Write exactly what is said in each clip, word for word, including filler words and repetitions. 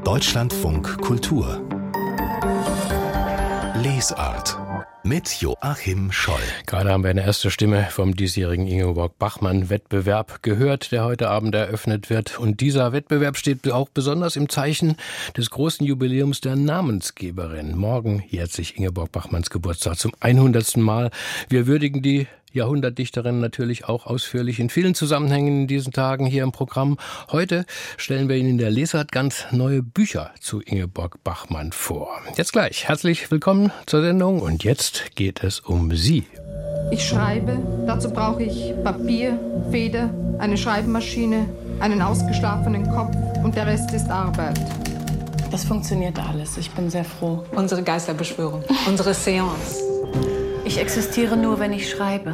Deutschlandfunk Kultur Lesart mit Joachim Scholl. Gerade haben wir eine erste Stimme vom diesjährigen Ingeborg-Bachmann-Wettbewerb gehört, der heute Abend eröffnet wird. Und dieser Wettbewerb steht auch besonders im Zeichen des großen Jubiläums der Namensgeberin. Morgen jährt sich Ingeborg Bachmanns Geburtstag zum hundertsten Mal. Wir würdigen die Jahrhundertdichterin natürlich auch ausführlich in vielen Zusammenhängen in diesen Tagen hier im Programm. Heute stellen wir Ihnen in der Lesart ganz neue Bücher zu Ingeborg Bachmann vor. Jetzt gleich herzlich willkommen zur Sendung und jetzt geht es um Sie. Ich schreibe, dazu brauche ich Papier, Feder, eine Schreibmaschine, einen ausgeschlafenen Kopf und der Rest ist Arbeit. Das funktioniert alles, ich bin sehr froh. Unsere Geisterbeschwörung, unsere Seance. Ich existiere nur, wenn ich schreibe.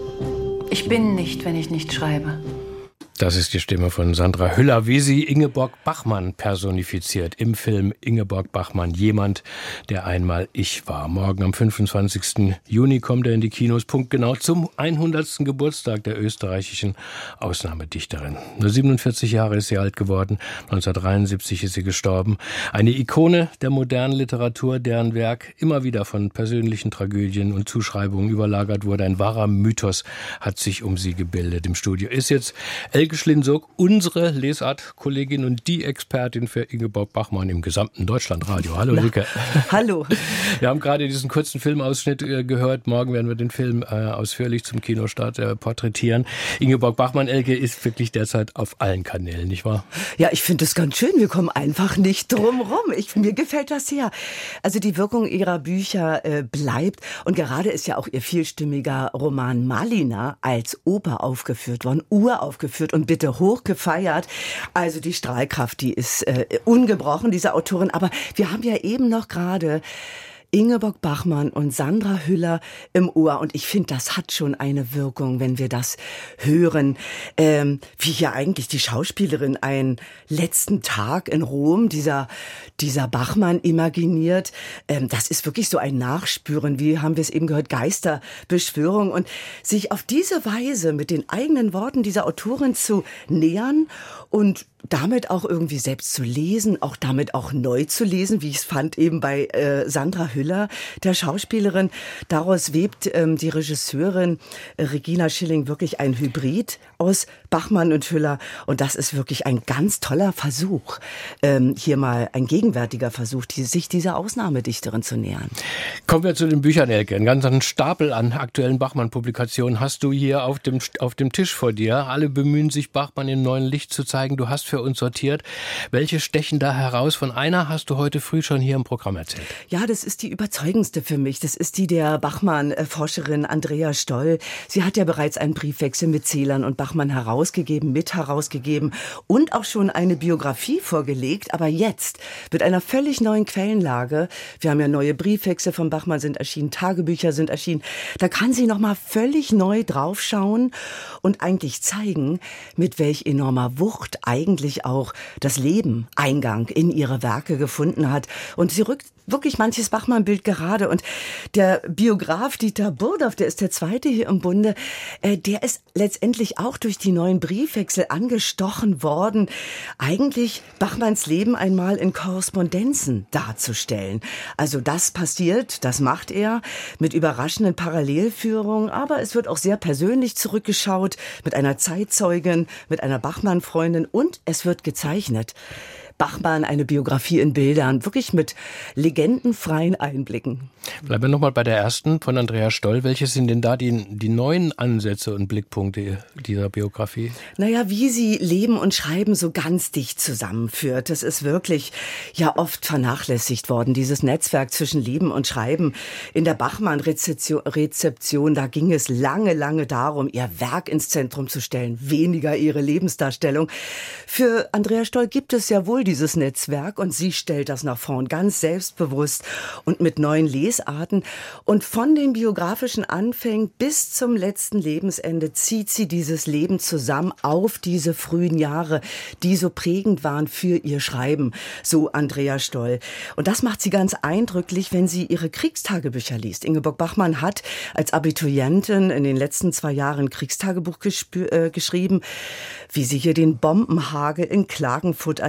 Ich bin nicht, wenn ich nicht schreibe. Das ist die Stimme von Sandra Hüller, wie sie Ingeborg Bachmann personifiziert im Film Ingeborg Bachmann, jemand, der einmal ich war. Morgen am fünfundzwanzigsten Juni kommt er in die Kinos, punktgenau zum hundertsten Geburtstag der österreichischen Ausnahmedichterin. Nur siebenundvierzig Jahre ist sie alt geworden, neunzehnhundertdreiundsiebzig ist sie gestorben. Eine Ikone der modernen Literatur, deren Werk immer wieder von persönlichen Tragödien und Zuschreibungen überlagert wurde. Ein wahrer Mythos hat sich um sie gebildet. Im Studio ist jetzt Elke Schlinzog, unsere Lesart-Kollegin und die Expertin für Ingeborg Bachmann im gesamten Deutschlandradio. Hallo, Elke. Hallo. Wir haben gerade diesen kurzen Filmausschnitt äh, gehört. Morgen werden wir den Film äh, ausführlich zum Kinostart äh, porträtieren. Ingeborg Bachmann, Elke, ist wirklich derzeit auf allen Kanälen, nicht wahr? Ja, ich finde es ganz schön. Wir kommen einfach nicht drum rum. Ich, mir gefällt das sehr. Also die Wirkung ihrer Bücher äh, bleibt. Und gerade ist ja auch ihr vielstimmiger Roman Malina als Oper aufgeführt worden, uraufgeführt und bitte hoch gefeiert. Also die Strahlkraft, die ist äh, ungebrochen, diese Autorin. Aber wir haben ja eben noch gerade Ingeborg Bachmann und Sandra Hüller im Ohr. Und ich finde, das hat schon eine Wirkung, wenn wir das hören. Ähm, wie hier eigentlich die Schauspielerin einen letzten Tag in Rom, dieser, dieser Bachmann imaginiert. Ähm, das ist wirklich so ein Nachspüren. Wie haben wir es eben gehört? Geisterbeschwörung. Und sich auf diese Weise mit den eigenen Worten dieser Autorin zu nähern und damit auch irgendwie selbst zu lesen, auch damit auch neu zu lesen, wie ich es fand eben bei äh, Sandra Hüller, der Schauspielerin. Daraus webt ähm, die Regisseurin äh, Regina Schilling wirklich ein Hybrid aus Bachmann und Hüller. Und das ist wirklich ein ganz toller Versuch, ähm, hier mal ein gegenwärtiger Versuch, die, sich dieser Ausnahmedichterin zu nähern. Kommen wir zu den Büchern, Elke. Einen ganzen Stapel an aktuellen Bachmann-Publikationen hast du hier auf dem, auf dem Tisch vor dir. Alle bemühen sich, Bachmann im neuen Licht zu zeigen. Du hast für uns sortiert. Welche stechen da heraus? Von einer hast du heute früh schon hier im Programm erzählt. Ja, das ist die überzeugendste für mich. Das ist die der Bachmann-Forscherin Andrea Stoll. Sie hat ja bereits einen Briefwechsel mit Celan und Bachmann herausgegeben, mit herausgegeben und auch schon eine Biografie vorgelegt. Aber jetzt mit einer völlig neuen Quellenlage. Wir haben ja neue Briefwechsel von Bachmann sind erschienen, Tagebücher sind erschienen. Da kann sie nochmal völlig neu draufschauen und eigentlich zeigen, mit welch enormer Wucht eigentlich auch das Leben Eingang in ihre Werke gefunden hat. Und sie rückt wirklich manches Bachmann-Bild gerade. Und der Biograf Dieter Burdorf, der ist der zweite hier im Bunde, äh, der ist letztendlich auch durch die neuen Briefwechsel angestochen worden, eigentlich Bachmanns Leben einmal in Korrespondenzen darzustellen. Also das passiert, das macht er mit überraschenden Parallelführungen, aber es wird auch sehr persönlich zurückgeschaut mit einer Zeitzeugin, mit einer Bachmann-Freundin und es wird gezeichnet. Bachmann, eine Biografie in Bildern, wirklich mit legendenfreien Einblicken. Bleiben wir nochmal bei der ersten von Andrea Stoll. Welche sind denn da die, die neuen Ansätze und Blickpunkte dieser Biografie? Naja, wie sie Leben und Schreiben so ganz dicht zusammenführt. Das ist wirklich ja oft vernachlässigt worden, dieses Netzwerk zwischen Leben und Schreiben. In der Bachmann-Rezeption, da ging es lange, lange darum, ihr Werk ins Zentrum zu stellen, weniger ihre Lebensdarstellung. Für Andrea Stoll gibt es ja wohl dieses Netzwerk und sie stellt das nach vorn ganz selbstbewusst und mit neuen Lesarten. Und von den biografischen Anfängen bis zum letzten Lebensende zieht sie dieses Leben zusammen auf diese frühen Jahre, die so prägend waren für ihr Schreiben, so Andrea Stoll. Und das macht sie ganz eindrücklich, wenn sie ihre Kriegstagebücher liest. Ingeborg Bachmann hat als Abiturientin in den letzten zwei Jahren ein Kriegstagebuch gespü- äh, geschrieben, wie sie hier den Bombenhagel in Klagenfurt erlebt, als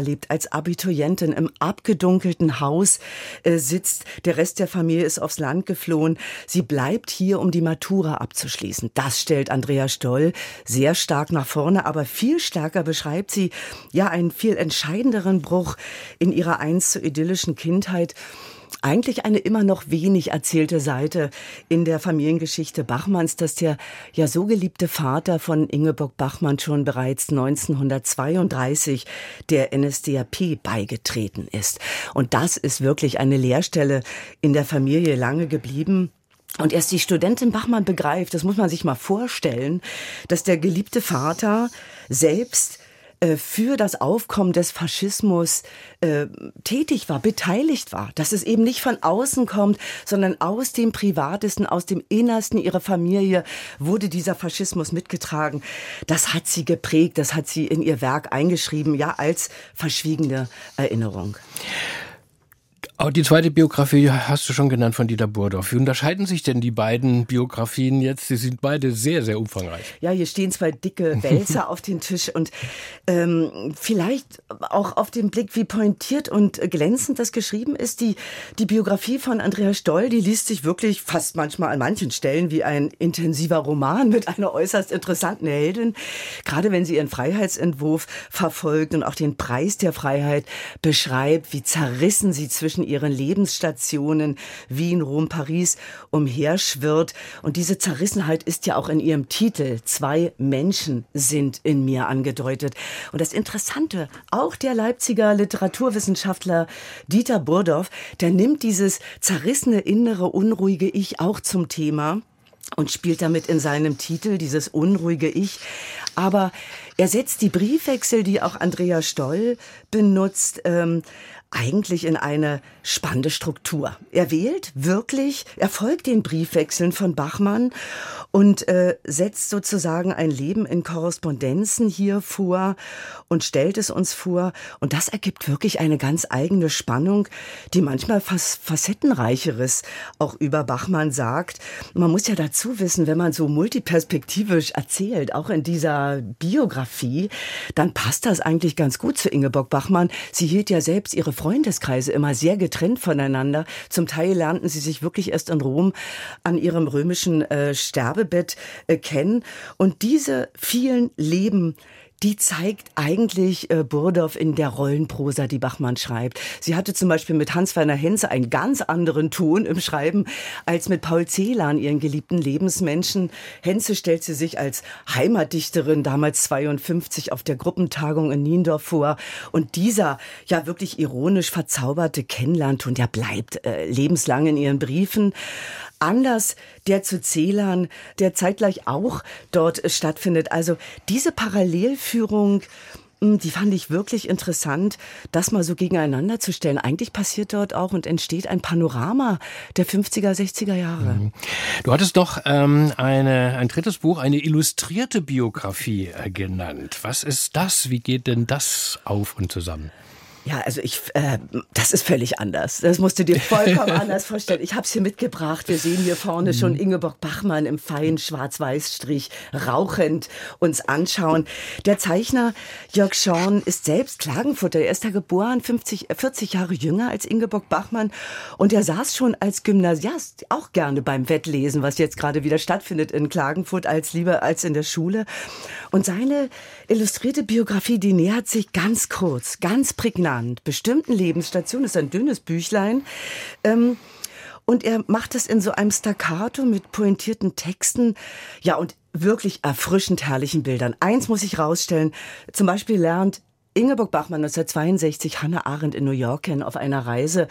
als Abiturientin im abgedunkelten Haus äh, sitzt. Der Rest der Familie ist aufs Land geflohen. Sie bleibt hier, um die Matura abzuschließen. Das stellt Andrea Stoll sehr stark nach vorne, aber viel stärker beschreibt sie ja einen viel entscheidenderen Bruch in ihrer einst so idyllischen Kindheit. Eigentlich eine immer noch wenig erzählte Seite in der Familiengeschichte Bachmanns, dass der ja so geliebte Vater von Ingeborg Bachmann schon bereits neunzehnhundertzweiunddreißig der N S D A P beigetreten ist. Und das ist wirklich eine Leerstelle in der Familie lange geblieben. Und erst die Studentin Bachmann begreift, das muss man sich mal vorstellen, dass der geliebte Vater selbst für das Aufkommen des Faschismus äh, tätig war, beteiligt war. Dass es eben nicht von außen kommt, sondern aus dem Privatesten, aus dem Innersten ihrer Familie wurde dieser Faschismus mitgetragen. Das hat sie geprägt, das hat sie in ihr Werk eingeschrieben, ja, als verschwiegene Erinnerung. Auch die zweite Biografie hast du schon genannt von Dieter Burdorf. Wie unterscheiden sich denn die beiden Biografien jetzt? Sie sind beide sehr, sehr umfangreich. Ja, hier stehen zwei dicke Wälzer auf den Tisch und ähm, vielleicht auch auf den Blick, wie pointiert und glänzend das geschrieben ist. Die, die Biografie von Andrea Stoll, die liest sich wirklich fast manchmal an manchen Stellen wie ein intensiver Roman mit einer äußerst interessanten Heldin. Gerade wenn sie ihren Freiheitsentwurf verfolgt und auch den Preis der Freiheit beschreibt, wie zerrissen sie zwischen ihren Lebensstationen Wien, Rom, Paris umherschwirrt. Und diese Zerrissenheit ist ja auch in ihrem Titel Zwei Menschen sind in mir angedeutet. Und das Interessante, auch der Leipziger Literaturwissenschaftler Dieter Burdorf, der nimmt dieses zerrissene, innere, unruhige Ich auch zum Thema und spielt damit in seinem Titel dieses unruhige Ich. Aber er setzt die Briefwechsel, die auch Andrea Stoll benutzt, ähm, eigentlich in eine spannende Struktur. Er wählt wirklich, er folgt den Briefwechseln von Bachmann und äh, setzt sozusagen ein Leben in Korrespondenzen hier vor und stellt es uns vor. Und das ergibt wirklich eine ganz eigene Spannung, die manchmal fast Facettenreicheres auch über Bachmann sagt. Man muss ja dazu wissen, wenn man so multiperspektivisch erzählt, auch in dieser Biografie, dann passt das eigentlich ganz gut zu Ingeborg Bachmann. Sie hielt ja selbst ihre Freundeskreise immer sehr getrennt voneinander. Zum Teil lernten sie sich wirklich erst in Rom an ihrem römischen äh, Sterbebett äh, kennen. Und diese vielen Leben, die zeigt eigentlich äh, Burdorf in der Rollenprosa, die Bachmann schreibt. Sie hatte zum Beispiel mit Hans-Werner Henze einen ganz anderen Ton im Schreiben als mit Paul Celan, ihren geliebten Lebensmenschen. Henze stellt sie sich als Heimatdichterin, damals zweiundfünfzig, auf der Gruppentagung in Niendorf vor. Und dieser ja wirklich ironisch verzauberte Kennenlernton, der bleibt äh, lebenslang in ihren Briefen. Anders der zu Celan, der zeitgleich auch dort stattfindet. Also diese Parallelführung, die fand ich wirklich interessant, das mal so gegeneinander zu stellen. Eigentlich passiert dort auch und entsteht ein Panorama der fünfziger, sechziger Jahre. Du hattest doch ähm, eine, ein drittes Buch, eine illustrierte Biografie äh, genannt. Was ist das? Wie geht denn das auf und zusammen? Ja, also ich, äh, das ist völlig anders. Das musst du dir vollkommen anders vorstellen. Ich habe es hier mitgebracht. Wir sehen hier vorne schon Ingeborg Bachmann im feinen Schwarz-Weiß-Strich rauchend uns anschauen. Der Zeichner Jörg Schorn ist selbst Klagenfurter. Er ist da geboren, fünfzig, vierzig Jahre jünger als Ingeborg Bachmann. Und er saß schon als Gymnasiast auch gerne beim Wettlesen, was jetzt gerade wieder stattfindet in Klagenfurt, als lieber als in der Schule. Und seine illustrierte Biografie, die nähert sich ganz kurz, ganz prägnant bestimmten Lebensstationen. Das ist ein dünnes Büchlein. Ähm, und er macht es in so einem Staccato mit pointierten Texten. Ja, und wirklich erfrischend herrlichen Bildern. Eins muss ich rausstellen. Zum Beispiel lernt Ingeborg Bachmann neunzehnhundertzweiundsechzig Hannah Arendt in New York kennen auf einer Reise.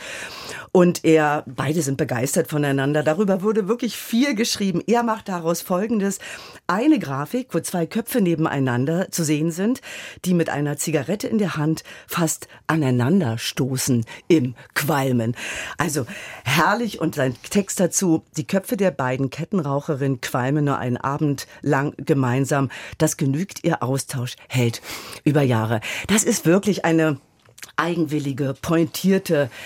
Und er, beide sind begeistert voneinander. Darüber wurde wirklich viel geschrieben. Er macht daraus Folgendes. Eine Grafik, wo zwei Köpfe nebeneinander zu sehen sind, die mit einer Zigarette in der Hand fast aneinander stoßen im Qualmen. Also herrlich. Und sein Text dazu: Die Köpfe der beiden Kettenraucherinnen qualmen nur einen Abend lang gemeinsam. Das genügt, ihr Austausch hält über Jahre. Das ist wirklich eine eigenwillige, pointierte,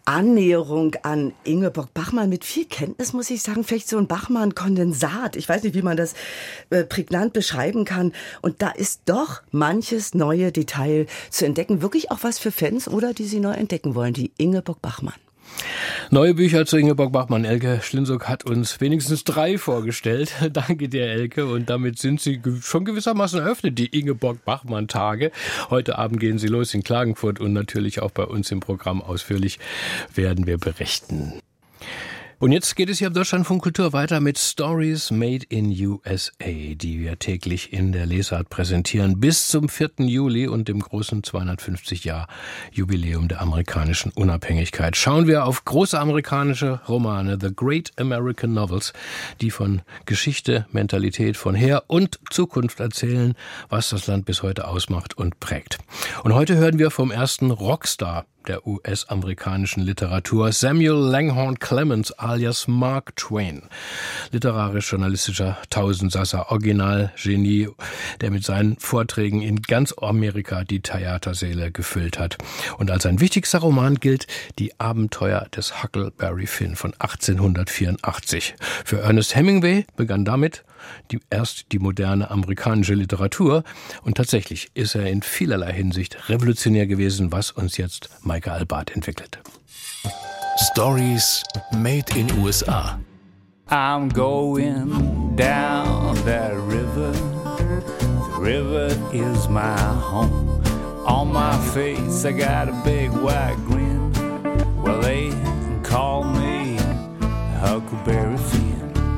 Annäherung an Ingeborg Bachmann mit viel Kenntnis, muss ich sagen. Vielleicht so ein Bachmann-Kondensat. Ich weiß nicht, wie man das äh, prägnant beschreiben kann. Und da ist doch manches neue Detail zu entdecken. Wirklich auch was für Fans, oder die sie neu entdecken wollen. Die Ingeborg Bachmann. Neue Bücher zu Ingeborg Bachmann. Elke Schlinzuk hat uns wenigstens drei vorgestellt. Danke dir, Elke. Und damit sind sie schon gewissermaßen eröffnet, die Ingeborg Bachmann-Tage. Heute Abend gehen sie los in Klagenfurt und natürlich auch bei uns im Programm ausführlich werden wir berichten. Und jetzt geht es hier am Deutschlandfunk Kultur weiter mit Stories Made in U S A, die wir täglich in der Lesart präsentieren, bis zum vierten Juli und dem großen zweihundertfünfzig Jahr Jubiläum der amerikanischen Unabhängigkeit. Schauen wir auf große amerikanische Romane, The Great American Novels, die von Geschichte, Mentalität, von Her- und Zukunft erzählen, was das Land bis heute ausmacht und prägt. Und heute hören wir vom ersten Rockstar der U S-amerikanischen Literatur, Samuel Langhorne Clemens alias Mark Twain. Literarisch-journalistischer Tausendsasser, Originalgenie, der mit seinen Vorträgen in ganz Amerika die Theatersäle gefüllt hat. Und als sein wichtigster Roman gilt Die Abenteuer des Huckleberry Finn von achtzehnhundertvierundachtzig. Für Ernest Hemingway begann damit die, erst die moderne amerikanische Literatur. Und tatsächlich ist er in vielerlei Hinsicht revolutionär gewesen, was uns jetzt Maike Albart entwickelt. Stories Made in U S A. I'm going down that river. The river is my home. On my face I got a big white grin. Well, they call me Huckleberry Finn.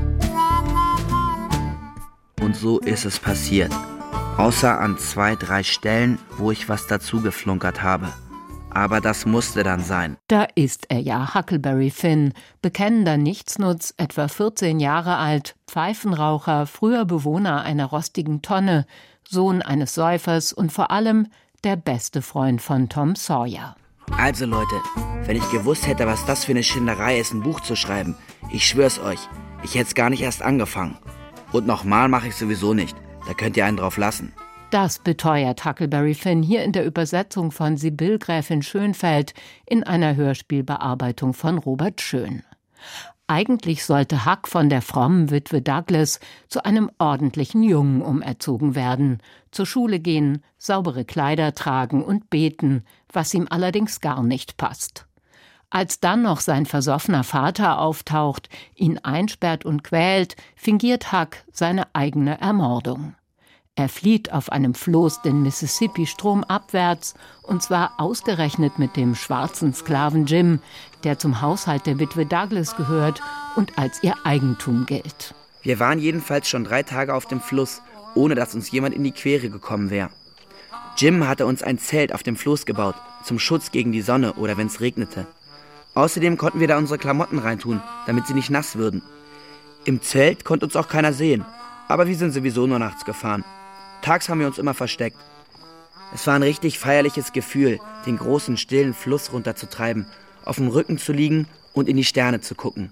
Und so ist es passiert. Außer an zwei, drei Stellen, wo ich was dazu geflunkert habe. Aber das musste dann sein. Da ist er ja, Huckleberry Finn, bekennender Nichtsnutz, etwa vierzehn Jahre alt, Pfeifenraucher, früher Bewohner einer rostigen Tonne, Sohn eines Säufers und vor allem der beste Freund von Tom Sawyer. Also Leute, wenn ich gewusst hätte, was das für eine Schinderei ist, ein Buch zu schreiben, ich schwör's euch, ich hätte es gar nicht erst angefangen. Und nochmal mache ich sowieso nicht, da könnt ihr einen drauf lassen. Das beteuert Huckleberry Finn hier in der Übersetzung von Sibylle Gräfin Schönfeld in einer Hörspielbearbeitung von Robert Schön. Eigentlich sollte Huck von der frommen Witwe Douglas zu einem ordentlichen Jungen umerzogen werden, zur Schule gehen, saubere Kleider tragen und beten, was ihm allerdings gar nicht passt. Als dann noch sein versoffener Vater auftaucht, ihn einsperrt und quält, fingiert Huck seine eigene Ermordung. Er flieht auf einem Floß den Mississippi stromabwärts, und zwar ausgerechnet mit dem schwarzen Sklaven Jim, der zum Haushalt der Witwe Douglas gehört und als ihr Eigentum gilt. Wir waren jedenfalls schon drei Tage auf dem Fluss, ohne dass uns jemand in die Quere gekommen wäre. Jim hatte uns ein Zelt auf dem Floß gebaut, zum Schutz gegen die Sonne oder wenn es regnete. Außerdem konnten wir da unsere Klamotten reintun, damit sie nicht nass würden. Im Zelt konnte uns auch keiner sehen, aber wir sind sowieso nur nachts gefahren. Tags haben wir uns immer versteckt. Es war ein richtig feierliches Gefühl, den großen, stillen Fluss runterzutreiben, auf dem Rücken zu liegen und in die Sterne zu gucken.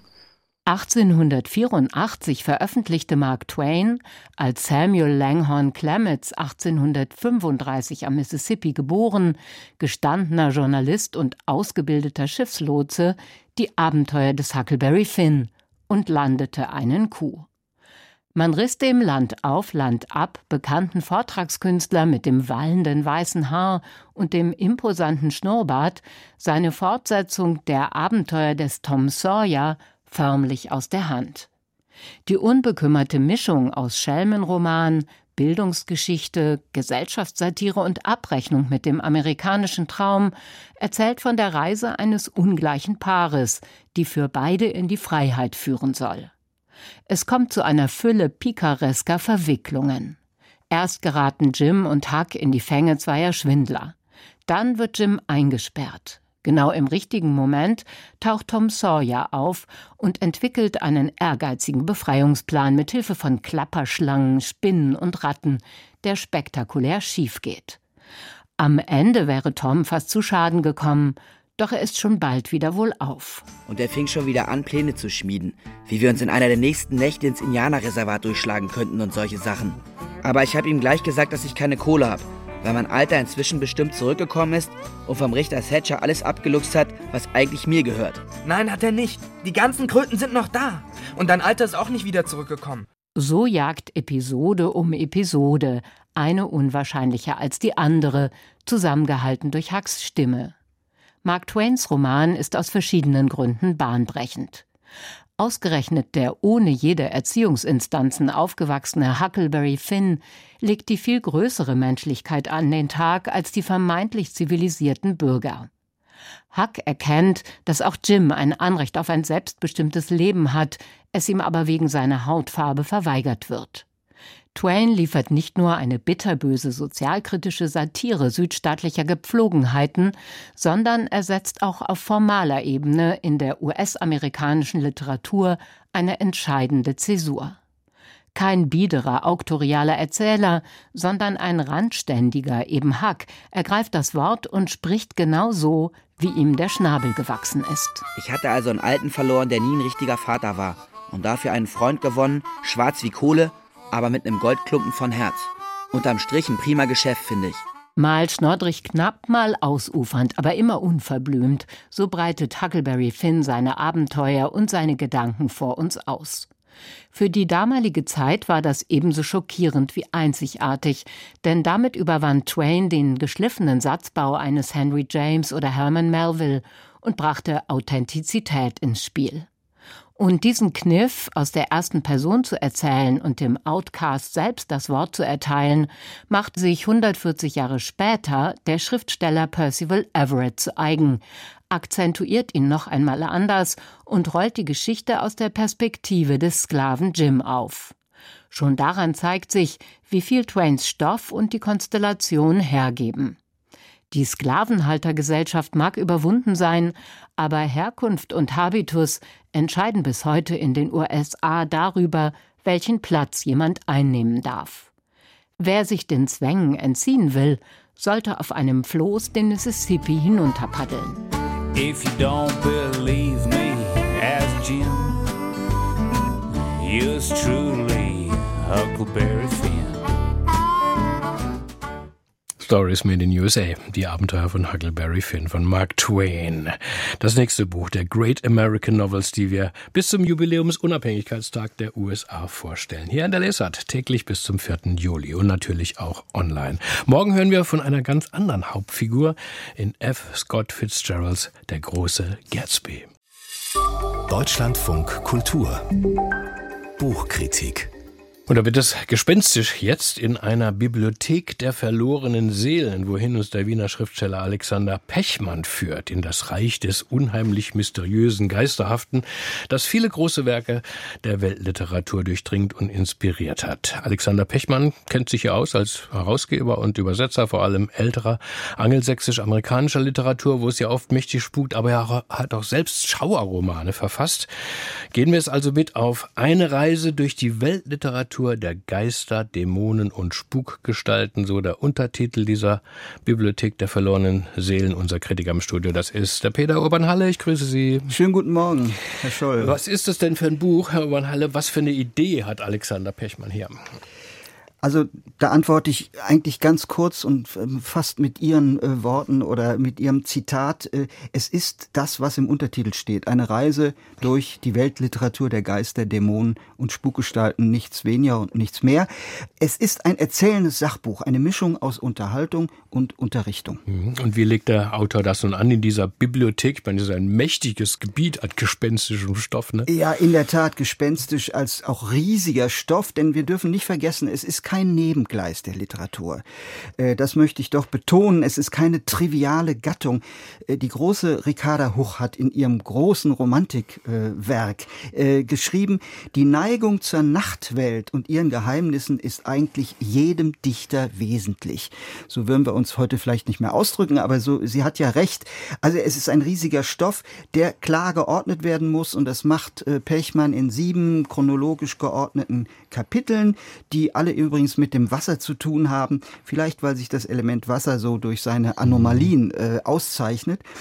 achtzehnhundertvierundachtzig veröffentlichte Mark Twain, als Samuel Langhorne Clemens achtzehnhundertfünfunddreißig am Mississippi geboren, gestandener Journalist und ausgebildeter Schiffslotse, die Abenteuer des Huckleberry Finn und landete einen Coup. Man riss dem Land auf, Land ab bekannten Vortragskünstler mit dem wallenden weißen Haar und dem imposanten Schnurrbart seine Fortsetzung der Abenteuer des Tom Sawyer förmlich aus der Hand. Die unbekümmerte Mischung aus Schelmenroman, Bildungsgeschichte, Gesellschaftssatire und Abrechnung mit dem amerikanischen Traum erzählt von der Reise eines ungleichen Paares, die für beide in die Freiheit führen soll. Es kommt zu einer Fülle pikaresker Verwicklungen. Erst geraten Jim und Huck in die Fänge zweier Schwindler. Dann wird Jim eingesperrt. Genau im richtigen Moment taucht Tom Sawyer auf und entwickelt einen ehrgeizigen Befreiungsplan mit Hilfe von Klapperschlangen, Spinnen und Ratten, der spektakulär schief geht. Am Ende wäre Tom fast zu Schaden gekommen, doch er ist schon bald wieder wohlauf. Und er fing schon wieder an, Pläne zu schmieden, wie wir uns in einer der nächsten Nächte ins Indianerreservat durchschlagen könnten und solche Sachen. Aber ich habe ihm gleich gesagt, dass ich keine Kohle habe weil mein Alter inzwischen bestimmt zurückgekommen ist und vom Richter Thatcher alles abgeluchst hat, was eigentlich mir gehört. Nein, hat er nicht. Die ganzen Kröten sind noch da. Und dein Alter ist auch nicht wieder zurückgekommen. So jagt Episode um Episode, eine unwahrscheinlicher als die andere, zusammengehalten durch Hucks Stimme. Mark Twains Roman ist aus verschiedenen Gründen bahnbrechend. Ausgerechnet der ohne jede Erziehungsinstanzen aufgewachsene Huckleberry Finn legt die viel größere Menschlichkeit an den Tag als die vermeintlich zivilisierten Bürger. Huck erkennt, dass auch Jim ein Anrecht auf ein selbstbestimmtes Leben hat, es ihm aber wegen seiner Hautfarbe verweigert wird. Twain liefert nicht nur eine bitterböse sozialkritische Satire südstaatlicher Gepflogenheiten, sondern er setzt auch auf formaler Ebene in der U S-amerikanischen Literatur eine entscheidende Zäsur. Kein biederer, auktorialer Erzähler, sondern ein Randständiger, eben Huck, ergreift das Wort und spricht genau so, wie ihm der Schnabel gewachsen ist. Ich hatte also einen Alten verloren, der nie ein richtiger Vater war, und dafür einen Freund gewonnen, schwarz wie Kohle, aber mit einem Goldklumpen von Herz. Unterm Strich ein prima Geschäft, finde ich. Mal schnoddrig knapp, mal ausufernd, aber immer unverblümt, so breitet Huckleberry Finn seine Abenteuer und seine Gedanken vor uns aus. Für die damalige Zeit war das ebenso schockierend wie einzigartig, denn damit überwand Twain den geschliffenen Satzbau eines Henry James oder Herman Melville und brachte Authentizität ins Spiel. Und diesen Kniff, aus der ersten Person zu erzählen und dem Outcast selbst das Wort zu erteilen, macht sich hundertvierzig Jahre später der Schriftsteller Percival Everett zu eigen, akzentuiert ihn noch einmal anders und rollt die Geschichte aus der Perspektive des Sklaven Jim auf. Schon daran zeigt sich, wie viel Twains Stoff und die Konstellation hergeben. Die Sklavenhaltergesellschaft mag überwunden sein, aber Herkunft und Habitus entscheiden bis heute in den U S A darüber, welchen Platz jemand einnehmen darf. Wer sich den Zwängen entziehen will, sollte auf einem Floß den Mississippi hinunterpaddeln. If you don't believe me, ask Jim. Yours truly, Huckleberry Finn. Stories Made in U S A, die Abenteuer von Huckleberry Finn von Mark Twain. Das nächste Buch der Great American Novels, die wir bis zum Jubiläumsunabhängigkeitstag der U S A vorstellen. Hier in der Lesart, täglich bis zum vierten Juli und natürlich auch online. Morgen hören wir von einer ganz anderen Hauptfigur in F. Scott Fitzgeralds Der große Gatsby. Deutschlandfunk Kultur Buchkritik. Und da wird es gespenstisch jetzt in einer Bibliothek der verlorenen Seelen, wohin uns der Wiener Schriftsteller Alexander Pechmann führt, in das Reich des unheimlich mysteriösen, geisterhaften, das viele große Werke der Weltliteratur durchdringt und inspiriert hat. Alexander Pechmann kennt sich ja aus als Herausgeber und Übersetzer, vor allem älterer angelsächsisch-amerikanischer Literatur, wo es ja oft mächtig spukt, aber er hat auch selbst Schauerromane verfasst. Gehen wir es also mit auf eine Reise durch die Weltliteratur der Geister, Dämonen und Spukgestalten, so der Untertitel dieser Bibliothek der verlorenen Seelen. Unser Kritiker im Studio, das ist der Peter Urban-Halle. Ich grüße Sie. Schönen guten Morgen, Herr Scholl. Was ist das denn für ein Buch, Herr Urban-Halle? Was für eine Idee hat Alexander Pechmann hier? Also da antworte ich eigentlich ganz kurz und fast mit Ihren äh, Worten oder mit Ihrem Zitat. Äh, es ist das, was im Untertitel steht. Eine Reise durch die Weltliteratur der Geister, Dämonen und Spukgestalten. Nichts weniger und nichts mehr. Es ist ein erzählendes Sachbuch, eine Mischung aus Unterhaltung und Unterrichtung. Und wie legt der Autor das nun an in dieser Bibliothek? Ich meine, das ist ein mächtiges Gebiet an gespenstischem Stoff, ne? Ja, in der Tat gespenstisch als auch riesiger Stoff, denn wir dürfen nicht vergessen, es ist kein Nebengleis der Literatur. Das möchte ich doch betonen. Es ist keine triviale Gattung. Die große Ricarda Huch hat in ihrem großen Romantikwerk geschrieben, die Neigung zur Nachtwelt und ihren Geheimnissen ist eigentlich jedem Dichter wesentlich. So würden wir uns heute vielleicht nicht mehr ausdrücken, aber so, sie hat ja recht. Also es ist ein riesiger Stoff, der klar geordnet werden muss, und das macht Pechmann in sieben chronologisch geordneten Kapiteln, die alle übrigens mit dem Wasser zu tun haben, vielleicht weil sich das Element Wasser so durch seine Anomalien äh, auszeichnet.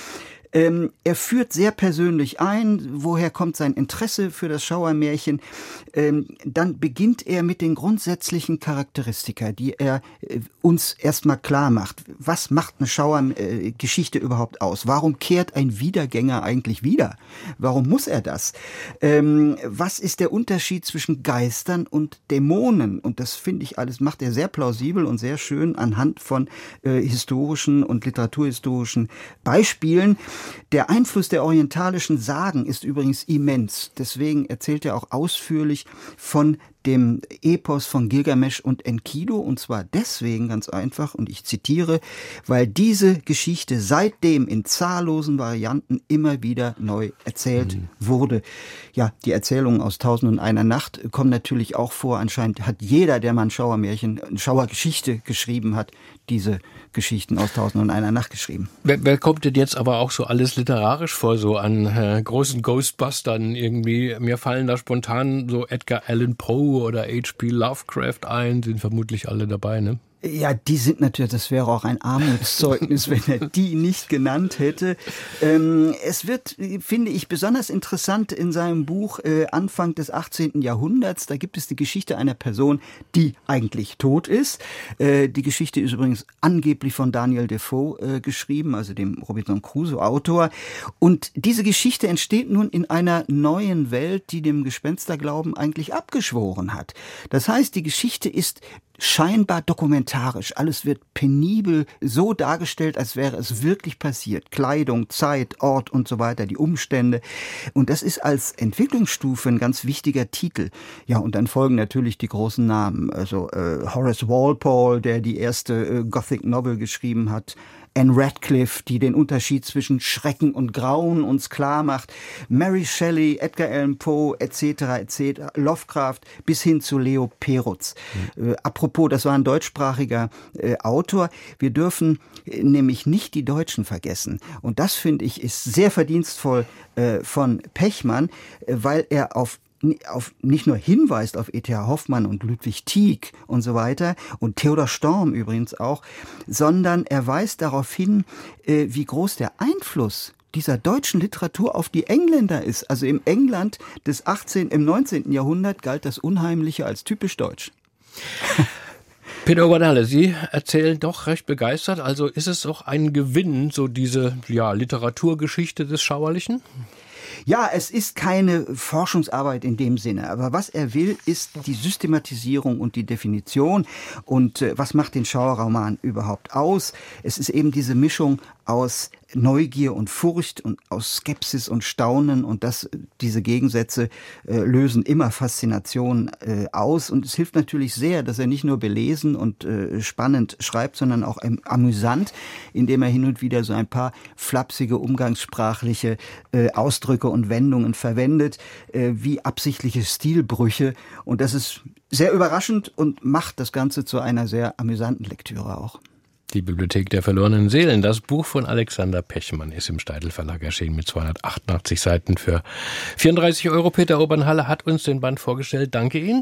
Ähm, er führt sehr persönlich ein, woher kommt sein Interesse für das Schauermärchen. Ähm, dann beginnt er mit den grundsätzlichen Charakteristika, die er äh, uns erstmal klar macht. Was macht eine Schauergeschichte äh, überhaupt aus? Warum kehrt ein Wiedergänger eigentlich wieder? Warum muss er das? Ähm, was ist der Unterschied zwischen Geistern und Dämonen? Und das finde ich alles, macht er sehr plausibel und sehr schön anhand von äh, historischen und literaturhistorischen Beispielen. Der Einfluss der orientalischen Sagen ist übrigens immens. Deswegen erzählt er auch ausführlich von dem Epos von Gilgamesch und Enkidu, und zwar deswegen ganz einfach, und ich zitiere, weil diese Geschichte seitdem in zahllosen Varianten immer wieder neu erzählt mhm. wurde. Ja, die Erzählungen aus Tausend und einer Nacht kommen natürlich auch vor. Anscheinend hat jeder, der mal ein Schauermärchen, eine Schauergeschichte geschrieben hat, diese Geschichten aus Tausend und einer Nacht geschrieben. Wer, wer kommt denn jetzt aber auch so alles literarisch vor, so an äh, großen Ghostbustern irgendwie? Mir fallen da spontan so Edgar Allan Poe oder H P Lovecraft ein, sind vermutlich alle dabei, ne? Ja, die sind natürlich, das wäre auch ein Armutszeugnis, wenn er die nicht genannt hätte. Ähm, es wird, finde ich, besonders interessant in seinem Buch äh, Anfang des achtzehnten Jahrhunderts. Da gibt es die Geschichte einer Person, die eigentlich tot ist. Äh, die Geschichte ist übrigens angeblich von Daniel Defoe äh, geschrieben, also dem Robinson Crusoe-Autor. Und diese Geschichte entsteht nun in einer neuen Welt, die dem Gespensterglauben eigentlich abgeschworen hat. Das heißt, die Geschichte ist scheinbar dokumentarisch. Alles wird penibel so dargestellt, als wäre es wirklich passiert. Kleidung, Zeit, Ort und so weiter, die Umstände. Und das ist als Entwicklungsstufe ein ganz wichtiger Titel. Ja, und dann folgen natürlich die großen Namen. Also äh, Horace Walpole, der die erste äh, Gothic Novel geschrieben hat. Anne Radcliffe, die den Unterschied zwischen Schrecken und Grauen uns klar macht, Mary Shelley, Edgar Allan Poe, et cetera et cetera, Lovecraft bis hin zu Leo Perutz. Mhm. Äh, apropos, das war ein deutschsprachiger äh, Autor. Wir dürfen äh, nämlich nicht die Deutschen vergessen. Und das, finde ich, ist sehr verdienstvoll äh, von Pechmann, äh, weil er auf auf nicht nur hinweist auf E T H Hoffmann und Ludwig Tieck und so weiter und Theodor Storm übrigens auch, sondern er weist darauf hin, äh, wie groß der Einfluss dieser deutschen Literatur auf die Engländer ist. Also im England des achtzehnten, im neunzehnten Jahrhundert galt das Unheimliche als typisch deutsch. Peter Obernhalle, Sie erzählen doch recht begeistert, also ist es auch ein Gewinn, so diese ja, Literaturgeschichte des Schauerlichen? Ja, es ist keine Forschungsarbeit in dem Sinne, aber was er will, ist die Systematisierung und die Definition. Und äh, was macht den Schauerroman überhaupt aus? Es ist eben diese Mischung aus Neugier und Furcht und aus Skepsis und Staunen, und das, diese Gegensätze äh, lösen immer Faszination äh, aus, und es hilft natürlich sehr, dass er nicht nur belesen und äh, spannend schreibt, sondern auch ähm, amüsant, indem er hin und wieder so ein paar flapsige, umgangssprachliche äh, Ausdrücke und Wendungen verwendet, äh, wie absichtliche Stilbrüche, und das ist sehr überraschend und macht das Ganze zu einer sehr amüsanten Lektüre auch. Die Bibliothek der verlorenen Seelen, das Buch von Alexander Pechmann, ist im Steidl Verlag erschienen mit zweihundertachtundachtzig Seiten für vierunddreißig Euro. Peter Obernhalle hat uns den Band vorgestellt. Danke Ihnen.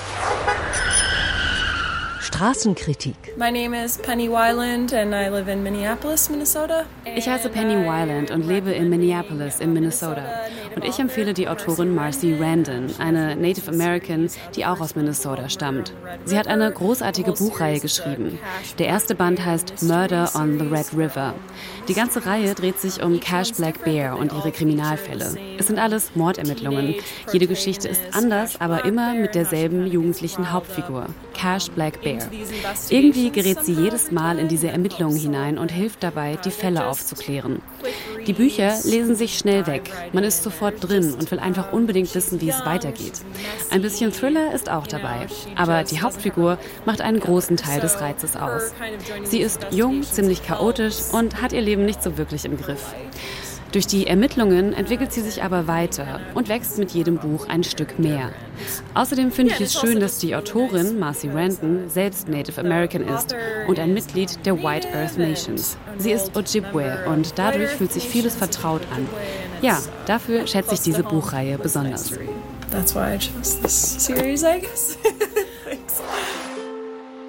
Straßenkritik. My name is Penny Weiland and I live in Minneapolis, Minnesota. Ich heiße Penny Weiland und lebe in Minneapolis in Minnesota. Und ich empfehle die Autorin Marcy Randon, eine Native American, die auch aus Minnesota stammt. Sie hat eine großartige Buchreihe geschrieben. Der erste Band heißt Murder on the Red River. Die ganze Reihe dreht sich um Cash Black Bear und ihre Kriminalfälle. Es sind alles Mordermittlungen. Jede Geschichte ist anders, aber immer mit derselben jugendlichen Hauptfigur, Cash Black Bear. Irgendwie gerät sie jedes Mal in diese Ermittlungen hinein und hilft dabei, die Fälle aufzuklären. Die Bücher lesen sich schnell weg. Man ist sofort drin und will einfach unbedingt wissen, wie es weitergeht. Ein bisschen Thriller ist auch dabei. Aber die Hauptfigur macht einen großen Teil des Reizes aus. Sie ist jung, ziemlich chaotisch und hat ihr Leben nicht so wirklich im Griff. Durch die Ermittlungen entwickelt sie sich aber weiter und wächst mit jedem Buch ein Stück mehr. Außerdem finde ich es schön, dass die Autorin, Marcy Randon, selbst Native American ist und ein Mitglied der White Earth Nations. Sie ist Ojibwe und dadurch fühlt sich vieles vertraut an. Ja, dafür schätze ich diese Buchreihe besonders. That's why I chose this series, I guess.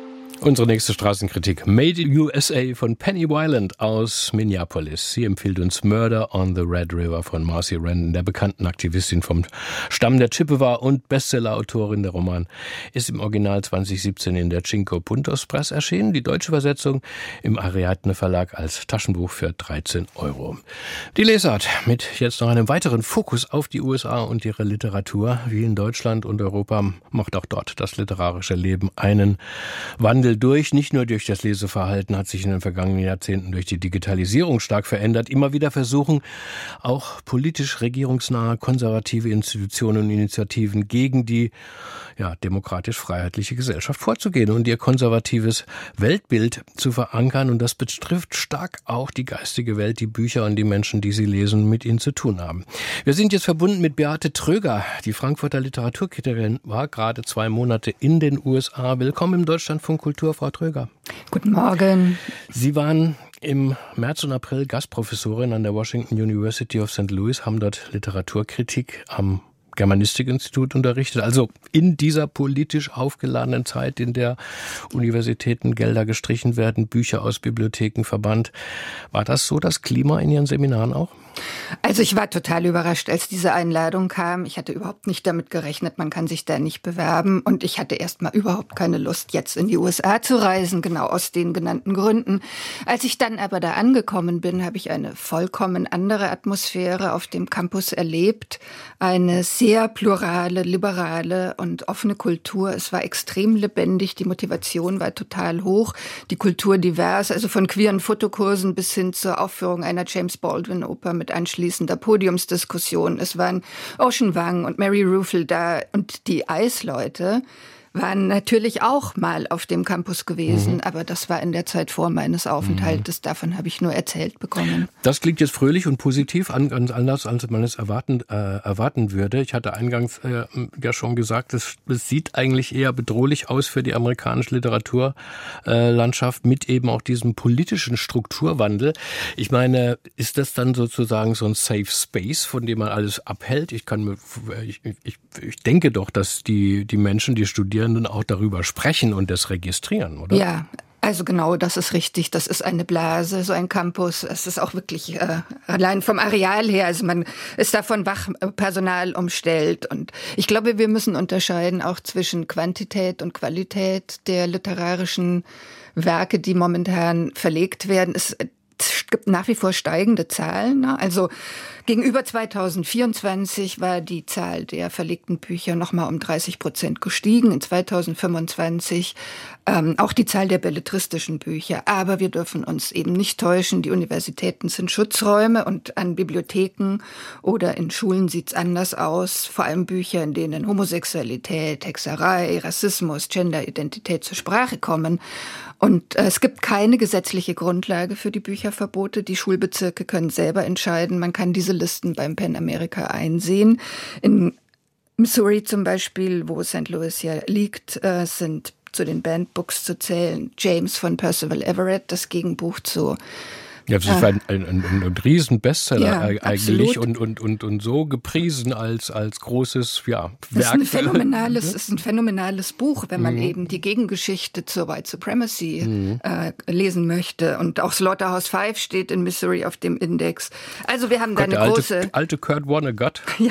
Unsere nächste Straßenkritik. Made in U S A von Penny Weiland aus Minneapolis. Sie empfiehlt uns Murder on the Red River von Marcy Randon, der bekannten Aktivistin vom Stamm der Chippewa und Bestsellerautorin. Der Roman ist im Original zwanzig siebzehn in der Cinco Puntos Press erschienen. Die deutsche Übersetzung im Ariadne Verlag als Taschenbuch für dreizehn Euro. Die Lesart mit jetzt noch einem weiteren Fokus auf die U S A und ihre Literatur. Wie in Deutschland und Europa macht auch dort das literarische Leben einen Wandel durch. Nicht nur durch das Leseverhalten hat sich in den vergangenen Jahrzehnten durch die Digitalisierung stark verändert. Immer wieder versuchen auch politisch regierungsnahe konservative Institutionen und Initiativen gegen die ja, demokratisch-freiheitliche Gesellschaft vorzugehen und ihr konservatives Weltbild zu verankern. Und das betrifft stark auch die geistige Welt, die Bücher und die Menschen, die sie lesen, mit ihnen zu tun haben. Wir sind jetzt verbunden mit Beate Tröger. Die Frankfurter Literaturkritikerin war gerade zwei Monate in den U S A. Willkommen im Deutschlandfunk Kultur, Frau Tröger. Guten Morgen. Sie waren im März und April Gastprofessorin an der Washington University of Saint Louis, haben dort Literaturkritik am Germanistikinstitut unterrichtet. Also in dieser politisch aufgeladenen Zeit, in der Universitäten Gelder gestrichen werden, Bücher aus Bibliotheken verbannt. War das so das Klima in Ihren Seminaren auch? Also ich war total überrascht, als diese Einladung kam. Ich hatte überhaupt nicht damit gerechnet, man kann sich da nicht bewerben. Und ich hatte erst mal überhaupt keine Lust, jetzt in die U S A zu reisen, genau aus den genannten Gründen. Als ich dann aber da angekommen bin, habe ich eine vollkommen andere Atmosphäre auf dem Campus erlebt. Eine sehr plurale, liberale und offene Kultur. Es war extrem lebendig, die Motivation war total hoch, die Kultur divers, also von queeren Fotokursen bis hin zur Aufführung einer James Baldwin-Oper mit anschließender Podiumsdiskussion. Es waren Ocean Vuong und Mary Ruefle da und die Eisleute waren natürlich auch mal auf dem Campus gewesen, mhm. aber das war in der Zeit vor meines Aufenthaltes. Mhm. Davon habe ich nur erzählt bekommen. Das klingt jetzt fröhlich und positiv, ganz anders, als man es erwarten, äh, erwarten würde. Ich hatte eingangs äh, ja schon gesagt, es, es sieht eigentlich eher bedrohlich aus für die amerikanische Literaturlandschaft äh, mit eben auch diesem politischen Strukturwandel. Ich meine, ist das dann sozusagen so ein Safe Space, von dem man alles abhält? Ich kann mir, ich, ich, ich denke doch, dass die, die Menschen, die studieren, auch darüber sprechen und das registrieren, oder? Ja, also genau, das ist richtig. Das ist eine Blase, so ein Campus. Es ist auch wirklich äh, allein vom Areal her, also man ist da von Wachpersonal umstellt. Und ich glaube, wir müssen unterscheiden auch zwischen Quantität und Qualität der literarischen Werke, die momentan verlegt werden. Es Es gibt nach wie vor steigende Zahlen. Also gegenüber zweitausendvierundzwanzig war die Zahl der verlegten Bücher noch mal um dreißig Prozent gestiegen. In zweitausendfünfundzwanzig ähm, auch die Zahl der belletristischen Bücher. Aber wir dürfen uns eben nicht täuschen. Die Universitäten sind Schutzräume und an Bibliotheken oder in Schulen sieht's anders aus. Vor allem Bücher, in denen Homosexualität, Hexerei, Rassismus, Genderidentität zur Sprache kommen. Und äh, es gibt keine gesetzliche Grundlage für die Bücherverbote. Die Schulbezirke können selber entscheiden. Man kann diese Listen beim PEN America einsehen. In Missouri zum Beispiel, wo Saint Louis ja liegt, äh, sind zu den Banned Books zu zählen James von Percival Everett, das Gegenbuch zu Ja, das war ein, ein, ein, ein Riesen-Bestseller ja, eigentlich und, und, und, und so gepriesen als, als großes ja, Werk. Das ist ein phänomenales, ist ein phänomenales Buch, wenn man mhm. eben die Gegengeschichte zur White Supremacy mhm. äh, lesen möchte. Und auch Slaughterhouse Five steht in Missouri auf dem Index. Also wir haben Gott, da eine der große... alte, alte Kurt Vonnegut. Ja,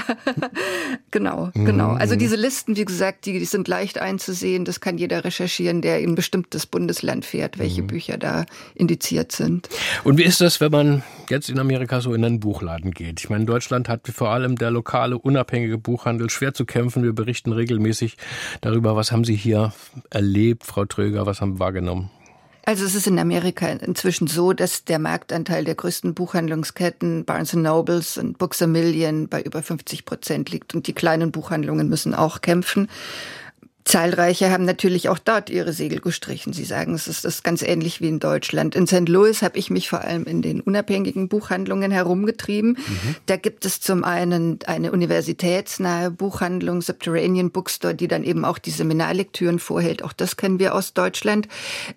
genau, mhm. genau. Also diese Listen, wie gesagt, die, die sind leicht einzusehen. Das kann jeder recherchieren, der in ein bestimmtes Bundesland fährt, welche mhm. Bücher da indiziert sind. Und wie ist das, wenn man jetzt in Amerika so in einen Buchladen geht? Ich meine, in Deutschland hat vor allem der lokale, unabhängige Buchhandel schwer zu kämpfen. Wir berichten regelmäßig darüber. Was haben Sie hier erlebt, Frau Tröger? Was haben Sie wahrgenommen? Also es ist in Amerika inzwischen so, dass der Marktanteil der größten Buchhandlungsketten, Barnes and Nobles und Books a Million, bei über fünfzig Prozent liegt. Und die kleinen Buchhandlungen müssen auch kämpfen. Zahlreiche haben natürlich auch dort ihre Segel gestrichen. Sie sagen, es ist das ganz ähnlich wie in Deutschland. In Saint Louis habe ich mich vor allem in den unabhängigen Buchhandlungen herumgetrieben. Mhm. Da gibt es zum einen eine universitätsnahe Buchhandlung, Subterranean Bookstore, die dann eben auch die Seminarlektüren vorhält. Auch das kennen wir aus Deutschland.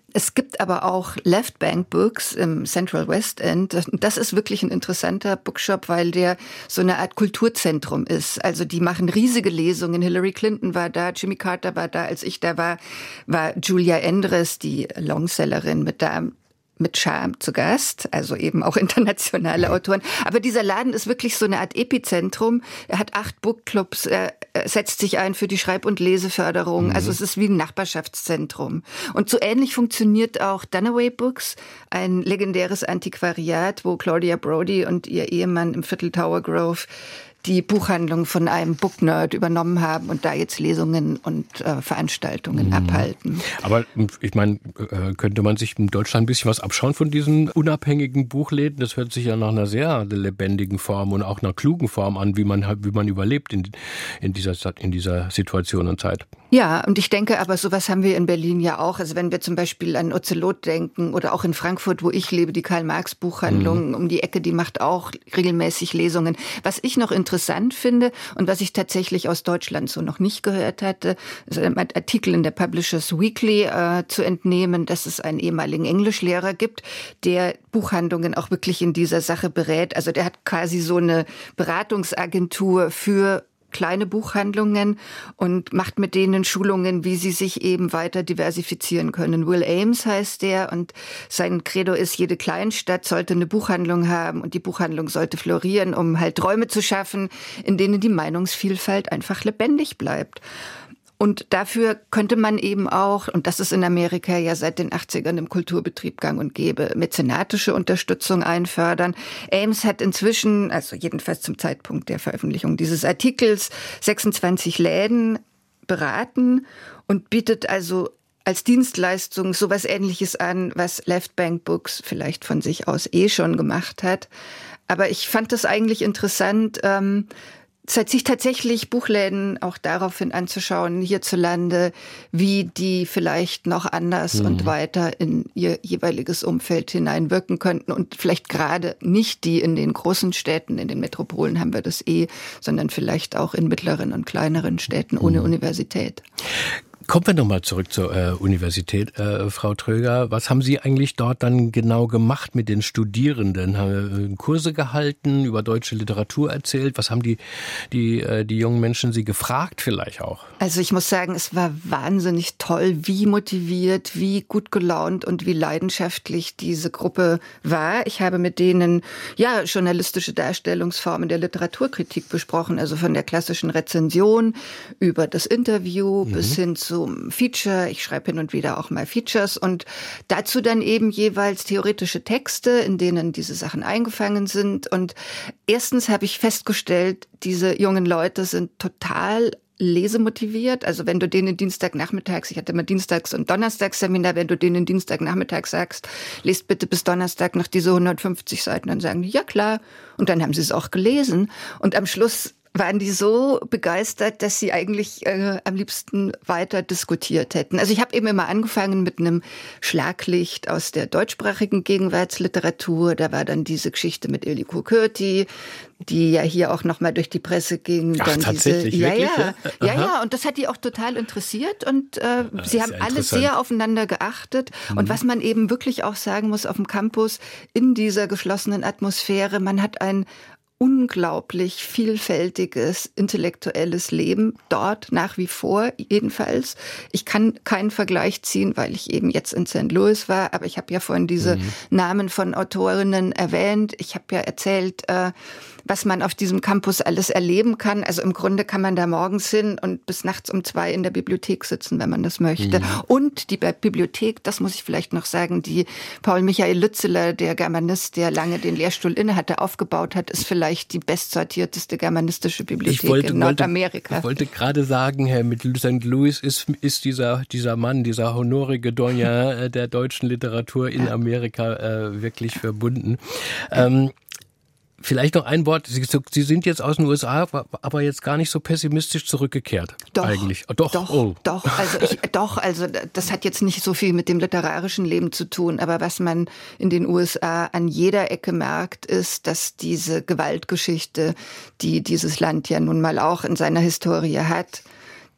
Es gibt aber auch Left Bank Books im Central West End. Das ist wirklich ein interessanter Bookshop, weil der so eine Art Kulturzentrum ist. Also die machen riesige Lesungen. Hillary Clinton war da, Jimmy Carter war da. Als ich da war, war Julia Endres, die Longsellerin, mit da mit Charme zu Gast, also eben auch internationale Autoren. Aber dieser Laden ist wirklich so eine Art Epizentrum. Er hat acht Bookclubs, er setzt sich ein für die Schreib- und Leseförderung. Mhm. Also es ist wie ein Nachbarschaftszentrum. Und so ähnlich funktioniert auch Dunaway Books, ein legendäres Antiquariat, wo Claudia Brody und ihr Ehemann im Viertel Tower Grove die Buchhandlung von einem Booknerd übernommen haben und da jetzt Lesungen und äh, Veranstaltungen mhm. abhalten. Aber ich meine, äh, könnte man sich in Deutschland ein bisschen was abschauen von diesen unabhängigen Buchläden? Das hört sich ja nach einer sehr lebendigen Form und auch einer klugen Form an, wie man wie man überlebt in, in dieser in dieser Situation und Zeit. Ja, und ich denke aber, sowas haben wir in Berlin ja auch. Also wenn wir zum Beispiel an Ozelot denken oder auch in Frankfurt, wo ich lebe, die Karl-Marx-Buchhandlung mhm. um die Ecke, die macht auch regelmäßig Lesungen. Was ich noch interessant finde und was ich tatsächlich aus Deutschland so noch nicht gehört hatte, ist ein Artikel in der Publishers Weekly äh, zu entnehmen, dass es einen ehemaligen Englischlehrer gibt, der Buchhandlungen auch wirklich in dieser Sache berät. Also der hat quasi so eine Beratungsagentur für kleine Buchhandlungen und macht mit denen Schulungen, wie sie sich eben weiter diversifizieren können. Will Ames heißt der und sein Credo ist, jede Kleinstadt sollte eine Buchhandlung haben und die Buchhandlung sollte florieren, um halt Räume zu schaffen, in denen die Meinungsvielfalt einfach lebendig bleibt. Und dafür könnte man eben auch, und das ist in Amerika ja seit den achtzigern im Kulturbetrieb gang und gäbe, mäzenatische Unterstützung einfördern. Ames hat inzwischen, also jedenfalls zum Zeitpunkt der Veröffentlichung dieses Artikels, sechsundzwanzig Läden beraten und bietet also als Dienstleistung sowas Ähnliches an, was Left Bank Books vielleicht von sich aus eh schon gemacht hat. Aber ich fand das eigentlich interessant, ähm, sich tatsächlich Buchläden auch daraufhin anzuschauen, hierzulande, wie die vielleicht noch anders mhm. und weiter in ihr jeweiliges Umfeld hineinwirken könnten und vielleicht gerade nicht die in den großen Städten, in den Metropolen haben wir das eh, sondern vielleicht auch in mittleren und kleineren Städten ohne mhm. Universität. Kommen wir nochmal zurück zur äh, Universität, äh, Frau Tröger. Was haben Sie eigentlich dort dann genau gemacht mit den Studierenden? Haben äh, Kurse gehalten, über deutsche Literatur erzählt? Was haben die, die, äh, die jungen Menschen Sie gefragt vielleicht auch? Also ich muss sagen, es war wahnsinnig toll, wie motiviert, wie gut gelaunt und wie leidenschaftlich diese Gruppe war. Ich habe mit denen ja journalistische Darstellungsformen der Literaturkritik besprochen, also von der klassischen Rezension über das Interview mhm. bis hin zu Feature, ich schreibe hin und wieder auch mal Features und dazu dann eben jeweils theoretische Texte, in denen diese Sachen eingefangen sind. Und erstens habe ich festgestellt, diese jungen Leute sind total lesemotiviert. Also wenn du denen Dienstagnachmittags, ich hatte immer Dienstags- und Donnerstagsseminar, wenn du denen Dienstagnachmittag sagst, lest bitte bis Donnerstag noch diese hundertfünfzig Seiten, dann sagen die, ja klar. Und dann haben sie es auch gelesen. Und am Schluss waren die so begeistert, dass sie eigentlich äh, am liebsten weiter diskutiert hätten. Also ich habe eben immer angefangen mit einem Schlaglicht aus der deutschsprachigen Gegenwartsliteratur. Da war dann diese Geschichte mit Illico Curti, die ja hier auch noch mal durch die Presse ging. Ach, dann tatsächlich? Diese, ja, wirklich? ja, ja, ja, ja. Und das hat die auch total interessiert und äh, sie haben alle sehr aufeinander geachtet. Mhm. Und was man eben wirklich auch sagen muss auf dem Campus, in dieser geschlossenen Atmosphäre, man hat ein unglaublich vielfältiges intellektuelles Leben dort nach wie vor jedenfalls. Ich kann keinen Vergleich ziehen, weil ich eben jetzt in Sankt Louis war, aber ich habe ja vorhin diese mhm. Namen von Autorinnen erwähnt. Ich habe ja erzählt, äh, was man auf diesem Campus alles erleben kann. Also im Grunde kann man da morgens hin und bis nachts um zwei in der Bibliothek sitzen, wenn man das möchte. Mhm. Und die Bibliothek, das muss ich vielleicht noch sagen, die Paul Michael Lützeler, der Germanist, der lange den Lehrstuhl innehatte, aufgebaut hat, ist vielleicht die bestsortierteste germanistische Bibliothek ich wollte, in Nordamerika. Wollte, ich wollte gerade sagen, Herr, mit Sankt Louis ist, ist dieser, dieser Mann, dieser honorige Doyen der deutschen Literatur in Amerika äh, wirklich verbunden. Ähm, Vielleicht noch ein Wort. Sie, Sie sind jetzt aus den U S A, aber jetzt gar nicht so pessimistisch zurückgekehrt. Doch, eigentlich. Doch, doch, oh. doch. Also ich, doch, also das hat jetzt nicht so viel mit dem literarischen Leben zu tun. Aber was man in den U S A an jeder Ecke merkt, ist, dass diese Gewaltgeschichte, die dieses Land ja nun mal auch in seiner Historie hat,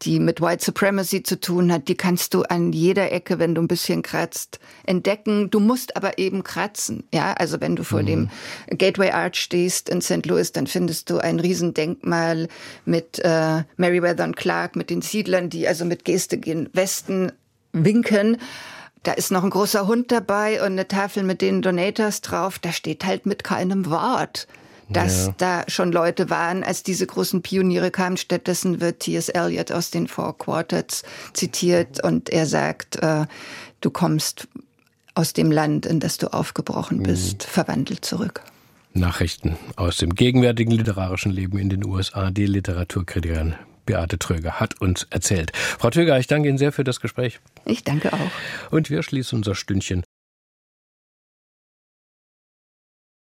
die mit White Supremacy zu tun hat, die kannst du an jeder Ecke, wenn du ein bisschen kratzt, entdecken. Du musst aber eben kratzen. Ja, also wenn du vor mhm. dem Gateway Arch stehst in Sankt Louis, dann findest du ein Riesendenkmal mit äh, Meriwether und Clark, mit den Siedlern, die also mit Geste gen Westen winken. Da ist noch ein großer Hund dabei und eine Tafel mit den Donators drauf. Da steht halt mit keinem Wort, dass ja. da schon Leute waren, als diese großen Pioniere kamen. Stattdessen wird T S. Eliot aus den Four Quartets zitiert und er sagt, äh, du kommst aus dem Land, in das du aufgebrochen bist, mhm. verwandelt zurück. Nachrichten aus dem gegenwärtigen literarischen Leben in den U S A. Die Literaturkritikerin Beate Tröger hat uns erzählt. Frau Tröger, ich danke Ihnen sehr für das Gespräch. Ich danke auch. Und wir schließen unser Stündchen